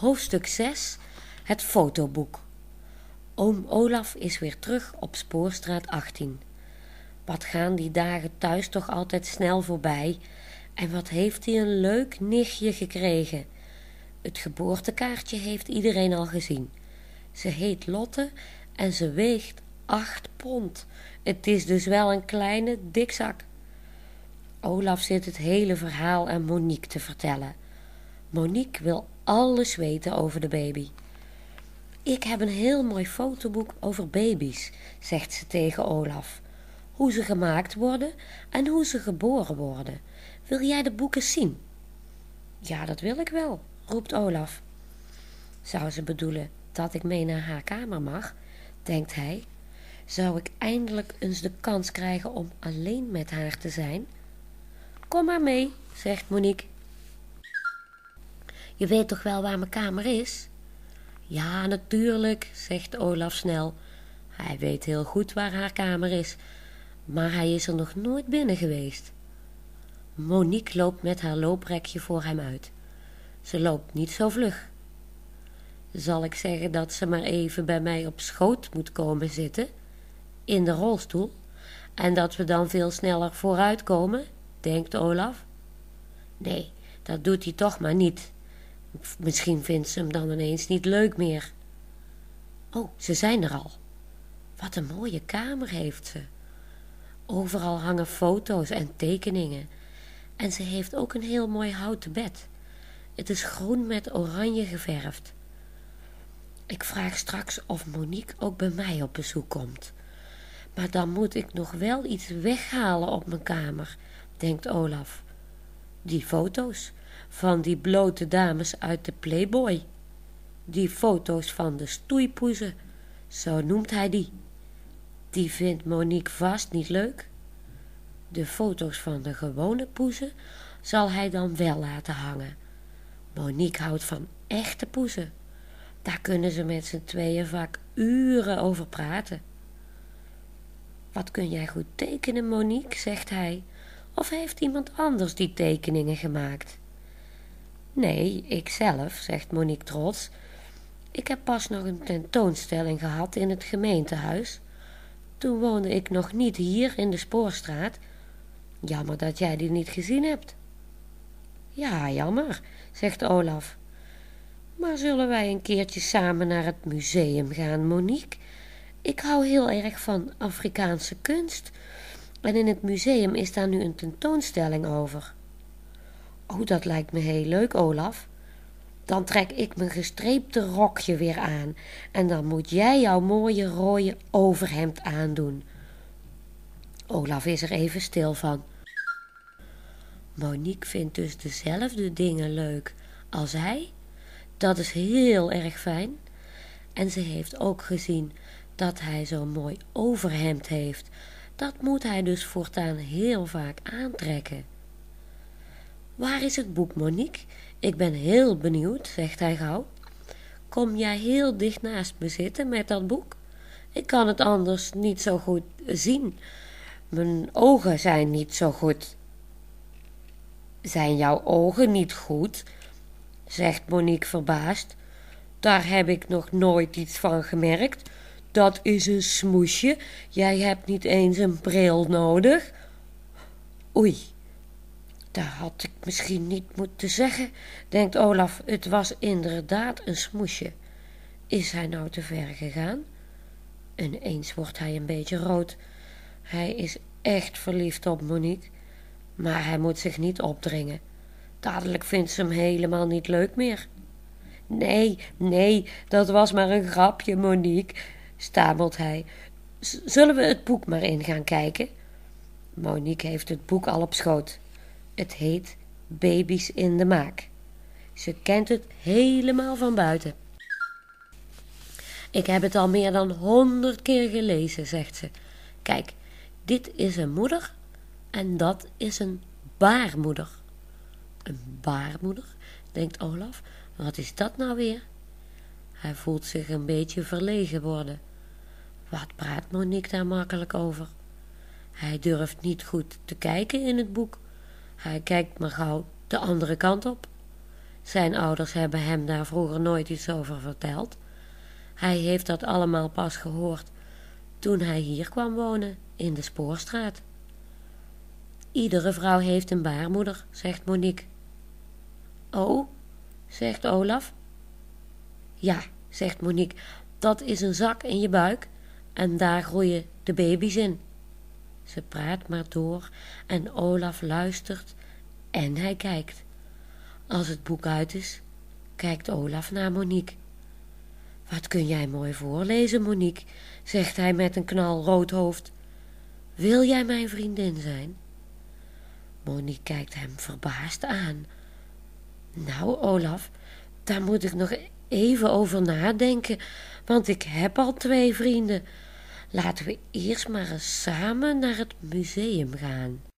Hoofdstuk 6. Het fotoboek. Oom Olaf is weer terug op Spoorstraat 18. Wat gaan die dagen thuis toch altijd snel voorbij, en wat heeft hij een leuk nichtje gekregen. Het geboortekaartje heeft iedereen al gezien. Ze heet Lotte en ze weegt 8 pond. Het is dus wel een kleine dikzak. Olaf zit het hele verhaal aan Monique te vertellen. Monique wil alles weten over de baby. Ik heb een heel mooi fotoboek over baby's, zegt ze tegen Olaf. Hoe ze gemaakt worden en hoe ze geboren worden. Wil jij de boeken zien? Ja, dat wil ik wel, roept Olaf. Zou ze bedoelen dat ik mee naar haar kamer mag, denkt hij. Zou ik eindelijk eens de kans krijgen om alleen met haar te zijn? Kom maar mee, zegt Monique. Je weet toch wel waar mijn kamer is? Ja, natuurlijk, zegt Olaf snel. Hij weet heel goed waar haar kamer is, maar hij is er nog nooit binnen geweest. Monique loopt met haar looprekje voor hem uit. Ze loopt niet zo vlug. Zal ik zeggen dat ze maar even bij mij op schoot moet komen zitten, in de rolstoel, en dat we dan veel sneller vooruit komen, denkt Olaf. Nee, dat doet hij toch maar niet. Misschien vindt ze hem dan ineens niet leuk meer. Oh, ze zijn er al. Wat een mooie kamer heeft ze. Overal hangen foto's en tekeningen. En ze heeft ook een heel mooi houten bed. Het is groen met oranje geverfd. Ik vraag straks of Monique ook bij mij op bezoek komt. Maar dan moet ik nog wel iets weghalen op mijn kamer, denkt Olaf. Die foto's van die blote dames uit de Playboy. Die foto's van de stoeipoezen, zo noemt hij die. Die vindt Monique vast niet leuk. De foto's van de gewone poezen zal hij dan wel laten hangen. Monique houdt van echte poezen. Daar kunnen ze met z'n tweeën vaak uren over praten. Wat kun jij goed tekenen, Monique, zegt hij. Of heeft iemand anders die tekeningen gemaakt? Nee, ikzelf, zegt Monique trots. Ik heb pas nog een tentoonstelling gehad in het gemeentehuis. Toen woonde ik nog niet hier in de Spoorstraat. Jammer dat jij die niet gezien hebt. Ja, jammer, zegt Olaf. Maar zullen wij een keertje samen naar het museum gaan, Monique? Ik hou heel erg van Afrikaanse kunst. En in het museum is daar nu een tentoonstelling over. Oh, dat lijkt me heel leuk, Olaf. Dan trek ik mijn gestreepte rokje weer aan. En dan moet jij jouw mooie rode overhemd aandoen. Olaf is er even stil van. Monique vindt dus dezelfde dingen leuk als hij. Dat is heel erg fijn. En ze heeft ook gezien dat hij zo'n mooi overhemd heeft. Dat moet hij dus voortaan heel vaak aantrekken. Waar is het boek, Monique? Ik ben heel benieuwd, zegt hij gauw. Kom jij heel dicht naast me zitten met dat boek? Ik kan het anders niet zo goed zien. Mijn ogen zijn niet zo goed. Zijn jouw ogen niet goed? Zegt Monique verbaasd. Daar heb ik nog nooit iets van gemerkt. Dat is een smoesje. Jij hebt niet eens een bril nodig. Oei, dat had ik misschien niet moeten zeggen, denkt Olaf. Het was inderdaad een smoesje. Is hij nou te ver gegaan? Ineens wordt hij een beetje rood. Hij is echt verliefd op Monique. Maar hij moet zich niet opdringen. Dadelijk vindt ze hem helemaal niet leuk meer. Nee, dat was maar een grapje, Monique, stamelt hij. Zullen we het boek maar in gaan kijken? Monique heeft het boek al op schoot. Het heet Baby's in de Maak. Ze kent het helemaal van buiten. Ik heb het al meer dan 100 keer gelezen, zegt ze. Kijk, dit is een moeder en dat is een baarmoeder. Een baarmoeder, denkt Olaf. Wat is dat nou weer? Hij voelt zich een beetje verlegen worden. Wat praat Monique daar makkelijk over? Hij durft niet goed te kijken in het boek. Hij kijkt maar gauw de andere kant op. Zijn ouders hebben hem daar vroeger nooit iets over verteld. Hij heeft dat allemaal pas gehoord toen hij hier kwam wonen, in de Spoorstraat. Iedere vrouw heeft een baarmoeder, zegt Monique. Oh, zegt Olaf. Ja, zegt Monique, dat is een zak in je buik en daar groeien de baby's in. Ze praat maar door en Olaf luistert en hij kijkt. Als het boek uit is, kijkt Olaf naar Monique. Wat kun jij mooi voorlezen, Monique, zegt hij met een knalrood hoofd. Wil jij mijn vriendin zijn? Monique kijkt hem verbaasd aan. Nou, Olaf, daar moet ik nog even over nadenken, want ik heb al 2 vrienden. Laten we eerst maar eens samen naar het museum gaan.